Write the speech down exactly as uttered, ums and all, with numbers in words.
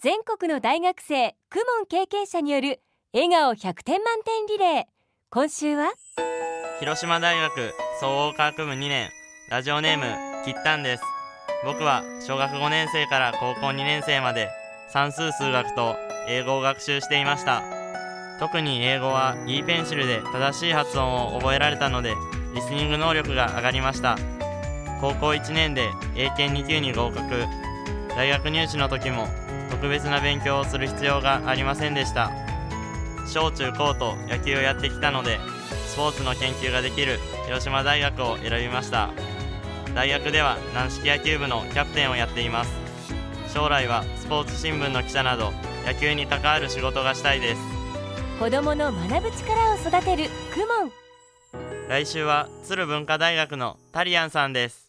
全国の大学生公文経験者による笑顔ひゃくてん満点リレー。今週は広島大学総合科学部にねん、ラジオネームきったんです。僕は小学ごねん生から高校にねん生まで算数数学と英語を学習していました。特に英語は E ペンシルで正しい発音を覚えられたのでリスニング能力が上がりました。高校いちねんで英検に級に合格。大学入試の時も特別な勉強をする必要がありませんでした。小中高と野球をやってきたのでスポーツの研究ができる広島大学を選びました。大学では軟式野球部のキャプテンをやっています。将来はスポーツ新聞の記者など野球に関わる仕事がしたいです。 子どもの学ぶ力を育てる公文。 来週は鶴文化大学のタリアンさんです。